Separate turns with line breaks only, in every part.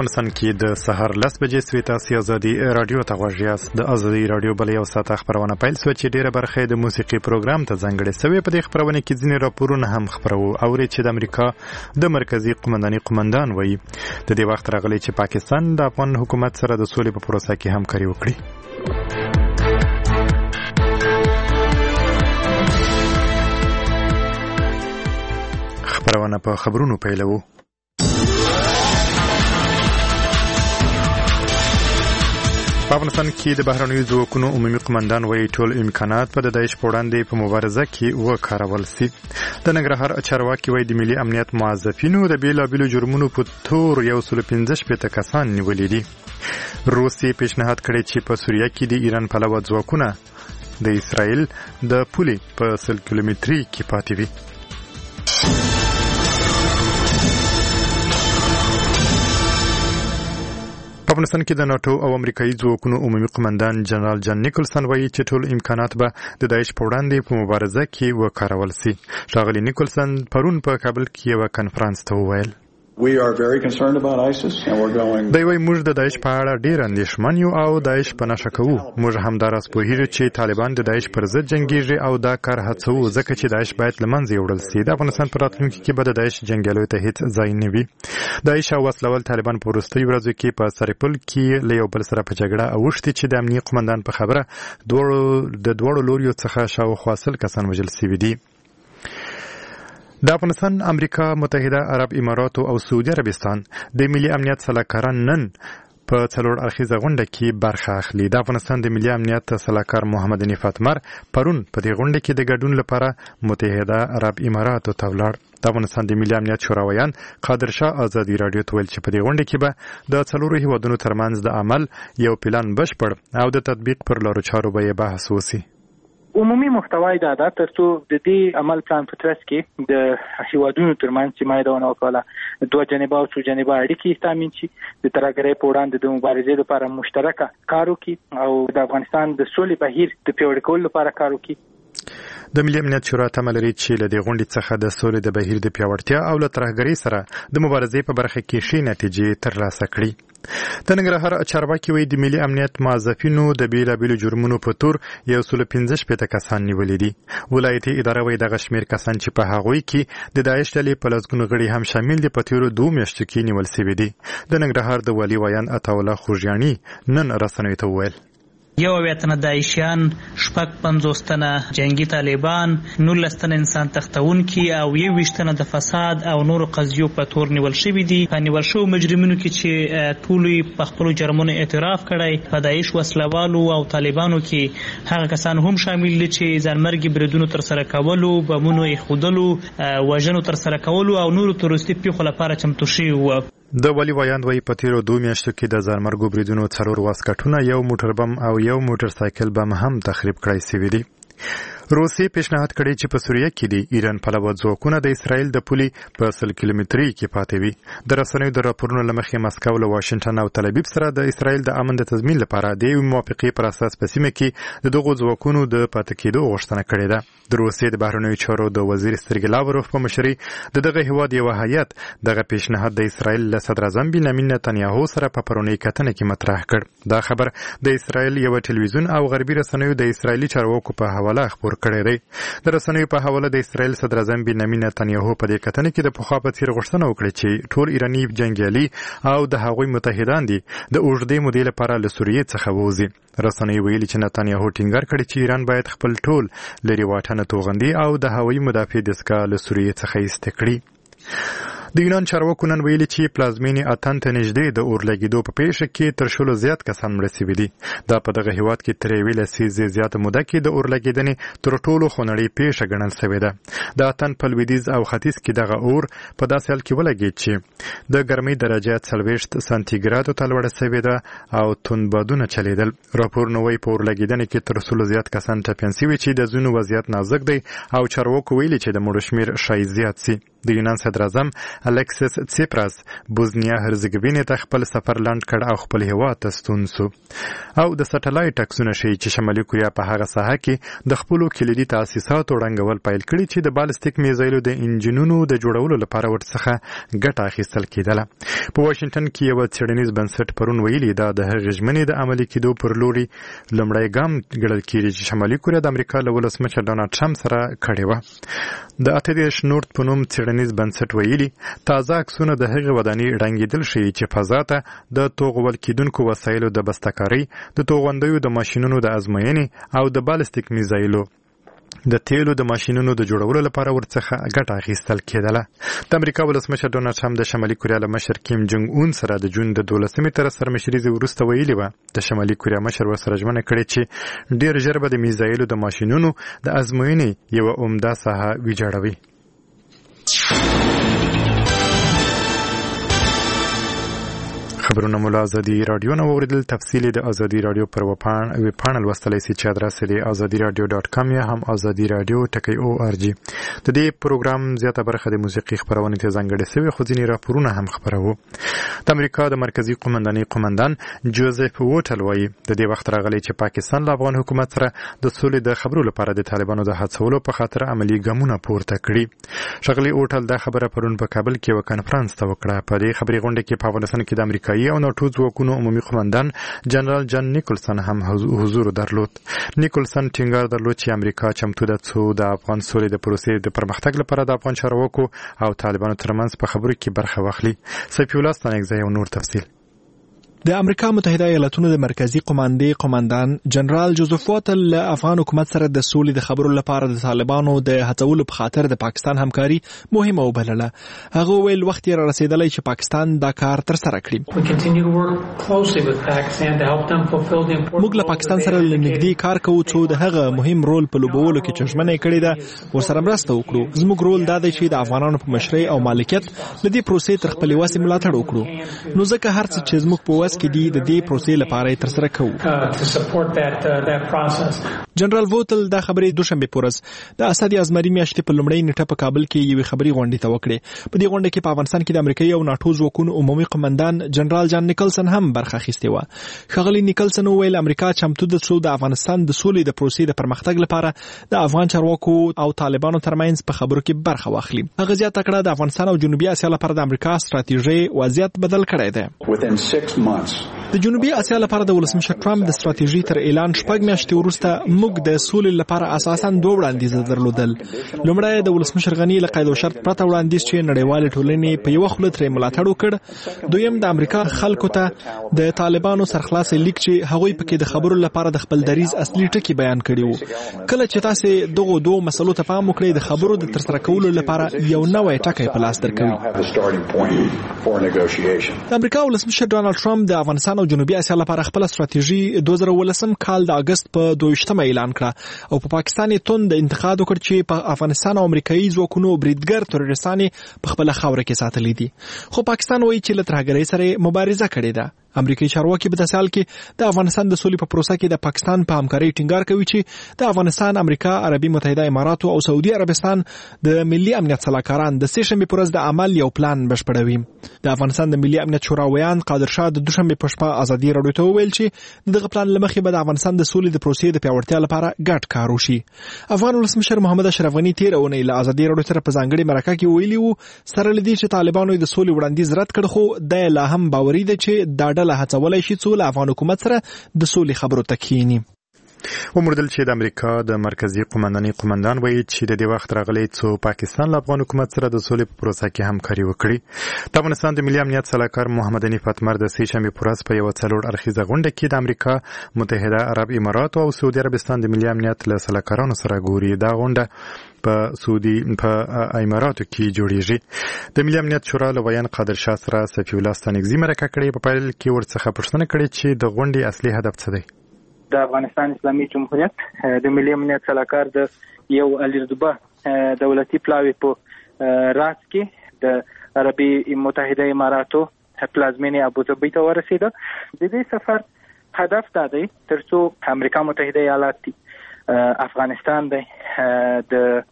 افغانستان کې د سحر 10 بجې سوي تاسو ازادي رادیو ته غوږ یاست. د ازادي رادیو بل یو ساعت خبرونه پیل شوه چې ډیره برخه د موسیقي پروګرام ته ځانګړې شوې. په دې خبرونه کې ځینې راپورونه هم خبرو اوري چې د امریکا د مرکزی قومندان وایي د دې وخت راغلی چې پاکستان د افغان حکومت سره د سولې په پروسه کې همکاري وکړي. خبرونه په خبرونو پیلوو. په افغانستان کې د بهرنیو ځواکونو عمومي قومندان وایي ټول امکانات په د داعش په وړاندې په مبارزه کې وکارول شي. د ننګرهار چارواکي وایي د ملي امنیت موظفینو د بیلابیلو جرمونو په تور 115 کسان نیولي دي. روسیې پیشنهاد کړی چې په سوریه کې د ایران پلوه ځواکونه د اسرائیل د پولې په 100 کیلومتري کې پاتې وي. په افغانستان کې د ناتو او امریکایي ځواکونو عمومي قومندان جنرال جان نیکلسن وایي چې ټول امکانات به د داعش په وړاندې په مبارزه کې وکارول شي. ښاغلي نیکلسن پرون په کابل کې یو کانفرنس ته وویل
We are very concerned about ISIS and we're going
دوی وایي موږ د داعش په اړه ډېر اندېښمن یو او داعش په نښه کوو. موږ همداراز پوهیږو چې طالبان د داعش پر ضد جنګیږي او دا کار هڅوو ځکه چې داعش باید له منځه یوړل شي. د افغانستان په راتلونکي کې به د داعش جنګیالیو ته هیڅ ځای نه وي. داعش او وسلوال طالبان په وروستیو ورځو کې په سرپل کې له یو بل سره په جګړه اوښتي چې د امنیتي قومندان په خبره د دوړو لوریو څخه شاوخوا 100 کسان وژل شوي دي. د افغانستان، امریکا متحده عرب امارات او سعودي عربستان د ملي امنیت سلاکاران نن په څلور اړخیزه غونډه کې برخه اخلي. د افغانستان د ملي امنیت سلاکار محمد حنیف اتمر پرون په دې غونډه کې د ګډون لپاره متحده عرب امارات ته ولاړ. د افغانستان د ملي امنیت شوراویان قادر شاه ازادي رادیو ته ویل چې په دې غونډه کې به د څلورو هیوادونو ترمنځ د عمل یو پلان بشپړ او د تطبیق پر لارو چارو به بحث وشي.
عمومي محتوای دا ده ترڅو د دې عمل پلان په ترڅ کې د هیوادونو ترمنځ چې مایدونه وکړه دوه جانبه او څو جانبه اړیکې تامین شي، د ترهګرۍ په وړاندې د مبارزې لپاره مشترکه کار وکړي او د افغانستان د سولې بهیر د پیاوړي کولو لپاره کار وکړي.
د ملي امنیت شورا تمه لري چې له دې غونډې څخه د سولې د بهیر د پیاوړتیا او له ترهګرۍ سره د مبارزې په برخه کې ښې نتیجې ترلاسه کړي. د ننګرهار چارواکي وایي د ملي امنیت موظفینو د بیلابیلو جرمونو په تور 115 کسان نیولي دي. ولایتي اداره وایي دغه شمېر کسان چې په هغوی کې د داعش ډلې په لسګونو غړي هم شامل دي په تېرو 2 میاشتو کې نیول شوي دي. د ننګرهار د والي ویان عطاالله خوږیاڼي نن رسنیو ته وویل
یو ویتنه داعشیان، 55 تنه جنگي طالبان، 19 تنه انسان تختونکي او 21 تنه د فساد او نور قضیو په تور نیول شوي دي. په نیول شوو مجرمینو کې چې ټول په خپل جرمونو اعتراف کړی، په داعش وسلوالو او طالبانو کې هغه کسان هم شامل دي چې ځانمرګي بریدونو تر سره کولو، بمونو ایښودلو، وژنو تر سره کولو او نورو تروریستي پیښو لپاره چمتو شوي وو.
د والي ویاند وایي په تېرو 2 میاشتو کې د ځانمرګو بریدونو 4 واسکټونه، یو موټر بم او یو موټر سایکل بم هم تخریب کړای شوي دي. روسیې پیشنهاد کړی چې په سوریه کې د ایران پلوه ځواکونه د اسرائیل د پولې په 100 کیلومتري کې پاتې وي. د رسنیو د راپورونو له مخې مسکو له واشنګټن او تل ابیب سره د اسرائیل د امن د تضمین لپاره د یوې موافقې پر اساس په سیمه کې د دغو ځواکونو د پاتې کېدو غوښتنه کړې ده. د روسیې د بهرنیو چارو د وزیر سرګی لاوروف په مشرۍ د دغه هیواد یو هیات دغه پیشنهاد د اسرائیل له صدر اعظم بنیامین نتنیاهو سره په پرونۍ کتنه کې مطرح کړ. دا خبر د اسرائیل یو ټلویزیون او غربي رسنیو د اسرائیلي چارواکو په حواله خبر کړی دی. د رسنیو په حواله د اسرائیل صدر اعظم بنیامین نتنیاهو په دې کتنه کې د پخوا په څیر غوښتنه وکړه چې ټول ایراني جنګیالي او د هغوی متحدان دي د اوږدې مودې لپاره له سوریې څخه ووځي. رسنیو ویلي چې نتنیاهو ټینګار کړی چې ایران باید خپل ټول لرې واټنه توغندي او د هوایي مدافع دستګاه له سوریې څخه ایسته کړي. د یونان چارواکو نن ویلي چې پلازمینې اتن ته نږدې د اور لګېدو په پیښه کې تر 100 زیات کسان مړه شوي دي. دا په دغه هیواد کې تر 1 لسیزې زیاته موده کې د اور لګېدنې تر ټولو خونړۍ پیښه ګڼل شوې ده. د اتن په لویدیځ او ختیځ کې دغه اور په داسې حال کې ولګېد چې د ګرمۍ درجه 40 سانتي ګرادو ته لوړه شوې ده او توند بادونه چلیدل. راپورونه وایي په اور لګېدنې کې تر 100 زیات کسان ټپیان شوي چې د ځینو وضعیت نازک دی او چارواکو ویلي چې د مړو شمېر ښایي زیات شي. د یونان صدر اعظم الکسس تسیپراس بوزنیا هرزګوینې ته خپل سفر لنډ کړ او خپل هیواد ته ستون شو. او د سټلایټ عکسونه ښیي چې شمالي کوریا په هغه ساحه کې د خپلو کلیدي تاسیساتو ړنګول پیل کړي چې د بالستیک میزایلو د انجنونو د جوړولو لپاره ورڅخه ګټه اخیستل کېدله. په واشنګټن کې یو څېړنیز بنسټ پرون ویلي دا د هغې ژمنې د عملي کېدو پر لوري لومړی ګام ګڼل کېږي چې شمالي کوریا د امریکا له ولسمشر ډونالډ ټرمپ سره کړې وه. د 38 نورت په نوم څېړنیز بنسټ ویلي تازه عکسونه د هغې ودانۍ ړنګېدل ښیي چې فضا ته د توغول کېدونکو وسایلو د بستهکارۍ، د توغندیو د ماشینونو د ازموینې او د بالستیک میزایلو د تیلو د ماشینونو د جوړولو لپاره ورڅخه ګټه اخیستل کېدله. د امریکا ولسمشر ډونالډ ټرمپ د شمالي کوریا له مشر کیم جونګ اون سره د جون د 12 تر سرمشریزې وروسته ویلي وه د شمالي کوریا مشر ورسره ژمنه کړې چې ډېر ژر به د میزایلو د ماشینونو د ازموینې یوه عمده ساحه ویجاړوي. خبرونه مو له ازادي راډیو نه واورېدل. تفصیل د ازادي راډیو پر ویبپاڼه لوستلی شئ چې ادرس یې azadiradio.com یا هم azadiradio.org. د دې پروګرام زیاته برخه د موسیقي خپرونې ته ځانګړې شوې خو ځینې راپورونه هم خپروو. د امریکا د مرکزي قومندانۍ قومندان جوزف ووټل وایي د دې وخت راغلی چې پاکستان له افغان حکومت سره د سولې د خبرو لپاره د طالبانو د هڅولو په خاطر عملي ګامونه پورته کړي. ښاغلي ووټل دا خبره پرون په کابل کې یوه کنفرانس ته وکړه. په دې خبري غونډه کې په افغانستان کې د امریکا او ناټو ځواکونو عمومي قومندان جنرال جان نیکلسن هم حضور درلود. نیکلسن ټینګار درلود چې امریکا چمتو ده څو د افغان سولې د پروسې د پرمختګ لپاره د افغان چارواکو او طالبانو ترمنځ په خبرو کې برخه واخلي. سفی الله ستانکزی او نور تفصیل.
د امریکا متحده ایالاتونو د مرکزی قوماندې قومندان جنرال جوزف ووټل له افغان حکومت سره د سولې د خبرو لپاره د طالبانو د هڅولو په خاطر د پاکستان همکاري مهمه وبلله. هغه ویل وخت یې رسیدلی چې پاکستان دا کار تر سره کړي. موږ له پاکستان سره نږدې کار کوو څو د هغه مهم رول په لوبولو کې چې ژمنه یې کړې ده ورسره مرسته وکړو. زموږ رول دا دی چې د افغانانو په مشرۍ او مالکیت له دې پروسې تر خپلې وسې ملاتړ وکړو. نو ځکه هر څه چې زموږ په وس کې دي د دې پروسې لپاره تر سره کوو. جنرال ووټل دا خبرې دوشنبه پورز د اسد ازمري میاشتې په لومړۍ نیټه په کابل کې یوې خبري غونډې ته وکړې. په دې غونډه کې په افغانستان کې د امریکایي او ناټو ځواکونو عمومي قومندان جنرال جان نیکلسن هم برخه اخیستې وه. ښاغلي نیکلسن وویل امریکا چمتو ده څو د افغانستان د سولې د پروسې د پرمختګ لپاره د افغان چارواکو او طالبانو ترمنځ په خبرو کې برخه واخلي. هغه زیاته کړه د افغانستان او جنوبي اسیا لپاره د امریکا ستراتیژي وضعیت بدل کړی دی. د جنوبي اسیا لپاره د ولسمشر ټرمپ د ستراتیژي تر اعلان 6 میاشتې وروسته موږ د سولې لپاره اساساً دوه وړاندیز درلودل. لومړی د ولسمشر غنی له قید او شرط پرته وړاندیز چې نړیوال ټولنې په یو خله ترې ملاتړ وکړ. دویم د امریکا خلکو ته د طالبانو سرخلاص لیک چې هغوی پکې د خبرو لپاره د خپل دریز اصلي ټکی بیان کړي وو. کله چې تاسو دغه دوه مسلو ته پام وکړئ د خبرو د ترسره کولو لپاره یو نوې ټکی په لاس درکوي. د امریکا ولسمشر ډونالډ ټرمپ د افغانستان او جنوبي اسیا لپاره خپل ستراتیژي 2018 کال د اگست په 22 اعلان کړه او په پاکستان یې توند انتقاد وکړ چې په افغانستان او امریکایي ځواکونو بریدګر تروریستان په خپل خاوره کې ساتلي دي. خو پاکستان وایي چې له ترهګرۍ سره مبارزه کړې ده. امریکایي چارواکي په داسې حال کې د افغانستان د سولې په پروسه کې د پاکستان په همکارۍ ټینګار کوي چې د افغانستان، امریکا، عربي متحده اماراتو او سعودي عربستان د ملي امنیت صلاحکاران د سه‌شنبې په ورځ د عمل یو پلان بشپړوي. د افغانستان د ملي امنیت شورا ویان قادر شاه د دوشنبې په شپه ازادي راډیو ته وویل چې دغه پلان له مخې به د افغانستان د سولې د پروسې د پیاوړتیا لپاره ګډ کار وشي. افغان ولسمشر محمد اشرف غني تیر اونۍ له ازادي راډیو سره په ځانګړي مرکه کې ویلي وو سره لدی چې طالبانو د سولې وړاندیز رد کړ خو د لا هم باوري ده چې دا ډله هڅولای شي له افغان حکومت سره د سولې خبرو ته کښیني.
وموندل چې د امریکا د مرکزی قومندانۍ قومندان وایي چې د دې وخت راغلی څو پاکستان له افغان حکومت سره د سولې په پروسه کې همکاري وکړي. د افغانستان د ملي امنیت صلاحکار محمد حنیف اتمر د سه‌شنبې په ورځ په یوه څلور اړخیزه غونډه کې د امریکا متحده عرب امارات او سعودي عربستان د ملي امنیت له صلاحکارانو سره ګوري. دا غونډه په اماراتو کې جوړیږي. د ملي امنیت شورا له ویان قادر شاه سره سفی الله ستانکزی مرکه کړې. په پیل کې ورڅخه پوښتنه کړې چې د غونډې اصلي هدف څه دی.
د افغانستان اسلامي جمهوریت د ملي امنیت صلاحکار د یو الیرزبه دولتي پلاوی په راس کې د عربي متحده اماراتو پلازمینې ابوظبي ته ورسېده. د دې سفر هدف دا دی ترڅو امریکا متحده ایالات افغانستان د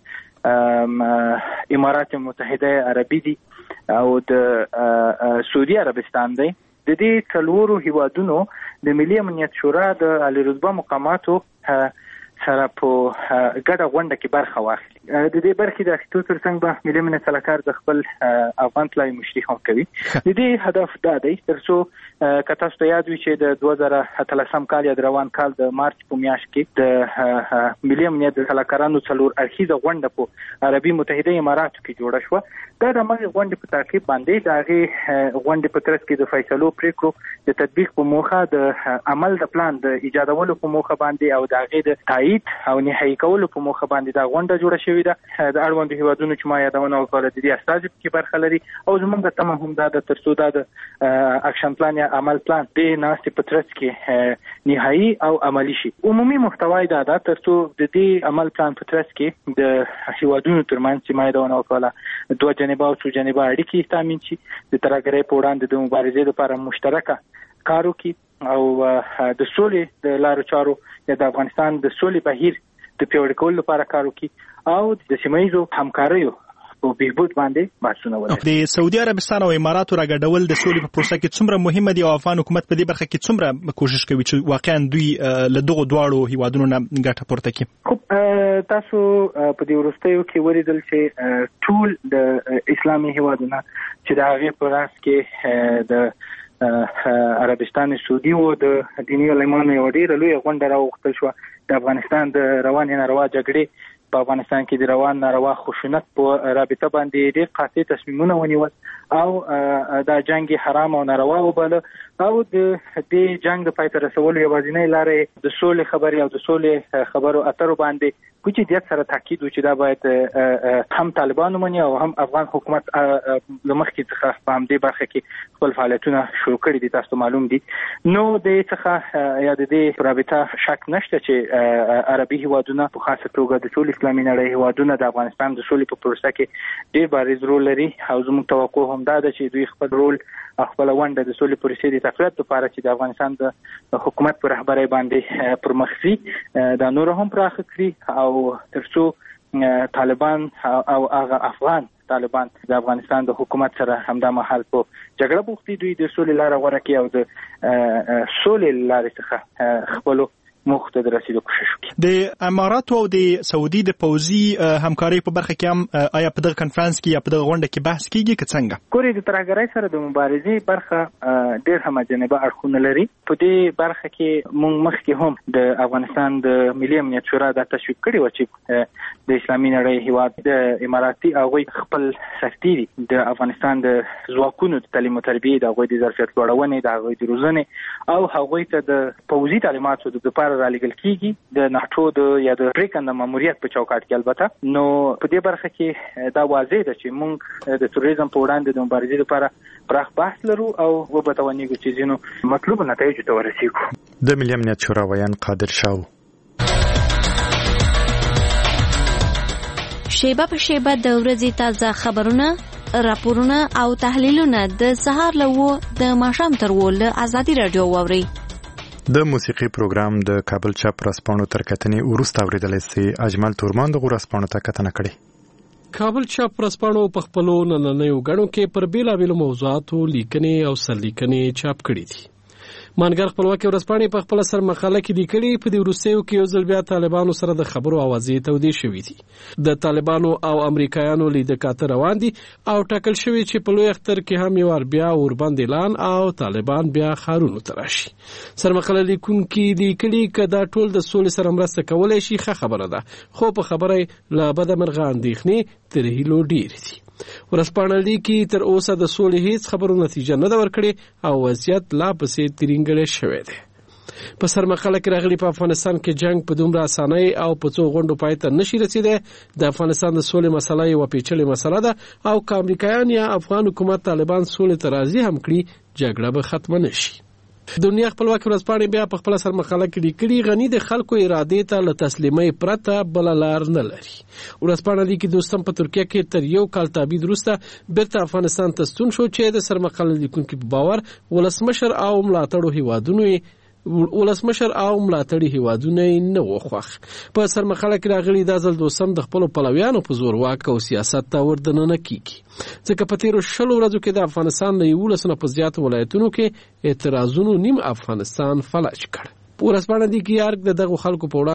امارات متحده عربي دي او د سعودي عربستان دی. د دې څلورو هیوادونو د ملي امنیت شورا د عالی رتبه مقاماتو سره په ګډه غونډه کې برخه واخلي. د دې برخې د اخیستو ترڅنګ به ملي امنیت سلاکار د خپل افغان طلایي مشري هم کوي. د دې هدف دا دی ترڅو که تاسو ته یاد وي چې د 2013 کال یا د روان کال د مارچ په میاشت کې د ملي امنیت د سلاکارانو څلور اړخیزه غونډه په عربي متحده اماراتو کې جوړه شوه. دا د مغه غونډې په تعقیب باندې د هغې غونډې په ترڅ کې د فیصلو پریکړو د تطبیق په موخه د عمل د پلان د ایجادولو په موخه باندې او د هغې د تایید او نهایی کولو په موخه باندې دا غونډه جوړه شوې ده. د اړوندو هیوادونو چې ما یادونه وکړه د دې استازي کې برخه لري او زموږ د تمه هم دا د ترڅو دا د اکشن پلان یا عمل پلان د ناستې په ترڅ کې نهایی او عملی شي. عمومي محتوای دا ده ترڅو د دې عمل پلان په ترڅ کې د هیوادونو ترمنځ چې ما یادونه وکړه دوه جانبه او څو جانبه اړیکې تامین شي، د ترهګرۍ په وړاندې د مبارزې لپاره مشترکه کار وکړي او د سولې د لارو چارو یا د افغانستان د سولې بهیر د پیاوړي کولو لپاره کار وکړي او د سیمایي همکاریو او بهبود باندې بحثونه وکړي.
د سعودي عربستان او اماراتو راګډول د سولې په پروسه کې څومره مهمه دي او افغان حکومت په دې برخه کې څومره کوشش کوي چې واقعا دوی له دغه دواړو هیوادونو نه ګټه پورته کړي؟
خب تاسو په دې وروستیو کې ولیدل چې ټول د اسلامي هیوادونو چې د هغې په راس کې د عربستان سعودي او د دیني عالمانو یو ډېره لویه غونډه راوغوښتل شوه. د افغانستان د روانې ناروا جګړې په افغانستان کې د روان ناروا خشونت په رابطه باندې ډېر قاطع تصمیمونه ونیول او دا جنگ حرام او ناروا وباله او د دې جنگ د پای ته رسولو یوازینۍ لارې د سولې خبرې او د سولې خبرو اترو باندې په جدیت سره تاکید و چې دا باید هم طالبان ومني او هم افغان حکومت له مخکې څخه په همدې برخه کې خپل فعالیتونه شروع کړي دي. تاسو معلوم دي نو د څخه یا د دې رابطه شک نشته چې عربي هیوادونه په خاصه توګه د ټول اسلامي نړۍ هیوادونه د افغانستان د سولې په پروسه کې ډېر بارز رول لري او زموږ توقع هم دا ده چې دوی خپل رول خپل ونده د سولې پروسې د تقویت لپاره چې د افغانستان د حکومت پر رهبرۍ باندې پرمخ دا نور هم پراخ کړي او ترڅو طالبان او هغه افغان طالبان د افغانستان د حکومت سره همدا مهال په جګړه بوختي دوی د سولې لاره غوره کړي او د سولې لارې څخه خپل مخته د رسیدو کوشش وکړي.
د اماراتو او د سعودي د پوځي همکارۍ په برخه کې هم آیا په دغه کنفرانس کې یا په دغه غونډه کې بحث کیږي که څنګه؟
ګورې د ترهګرۍ سره د مبارزې برخه ډېر همجانبه اړخونه لري. په دې برخه کې موږ مخکې هم د افغانستان د ملي امنیت شورا دا تشویق کړی و چې د اسلامي نړۍ هیواد د اماراتي هغوی خپل سرتیري د افغانستان د ځواکونو د تعلیم او تربیې د هغوی د ظرفیت لوړونې د هغوی د روزنې او هغوی ته د پوځي تعلیماتو د لپاره رالیږل کیږي د ناټو د یا د پریکنده ماموریت په چوکاټ کې. البته نو په دې برخه کې دا واضح ده چې موږ د تروریزم په وړاندې د مبارزې لپاره پراخ بحث لرو او وبتوانیږو چې ځینو مطلوب نتایجو ته ورسیږو.
د ملي امنیت شورا ویان قادر شاو.
شیبه په شیبه د ورځې تازه خبرونه، راپورونه او تحلیلونه د سهار له د ماښام تر له آزادي رادیو واوري.
د موسیقي پروګرام د کابل چاپ رسپانو تر کتنې وروسته اوریدلی سي. اجمل تورمان د رسپانو ته کتنه کړې.
کابل چاپ رسپانو په خپلو نننیو غړو کې پر بیلابیلو موضوعاتو لیکنې او سرلیکنې چاپ کړې دي. مانګر خپلواکي ورځپاڼې په خپل سر مقاله کې لیکلي په دې وروستیو کې یو ځل بیا طالبانو سره د خبرو اوازې تودې شوې دي. د طالبانو او امریکایانو لیدکاته روان دي او ټاکل شوی چې په لوی اختر کې هم یو بیا اوربند اعلان او طالبان بیا خارونو تراشي. سر مقاله لیکونکي لیکلي چې دا ټول د سولې سره مرسته کولای شي ښه خبره ده، خو په خبره لا بده مرغه اندېښنې تر هیلو ډېرې دي. ورځپاڼه لیکي تر اوسه د سولې هیڅ خبرو نتیجه نه ده ورکړې او وضعیت لا پسې ترینګلی شوی دی. په سر مقاله کې راغلي په افغانستان کې جنگ په دومره اسانۍ او په څو غونډو پای ته نشي رسیدی. د افغانستان د سولې مسله یو پیچلې مسله ده او که امریکایان یا افغان حکومت طالبان سولې ته راضي هم کړي جګړه به ختمه نشي. دنیا خپلواکي ورځپاڼې بیا په خپل سر مقاله کې لیکلي غني د خلکو ارادې ته له تسلیمۍ پرته بل لار نه لري. ورځپاڼه لیکي دوستم په ترکیه کې تر یو کال تابعید وروسته بیرته افغانستان ته ستون شو چې د سر مقاله لیکونکي په باور ولسمشر او ملاتړو هیوادونو ولسمشر او ملاتړي هیوادونه نه وخوخ. په سرمخاله کې راغلي دا ځل دوسم د خپل پلویانو په زور واک او سیاست ته وردننه کیږي، ځکه په تیرو 20 ورځو کې د افغانستان له 11 په زیات ولایتونو کې اعتراضونو نیم افغانستان فلج کړ. ورسپانه دي کې یارک دغه خلکو په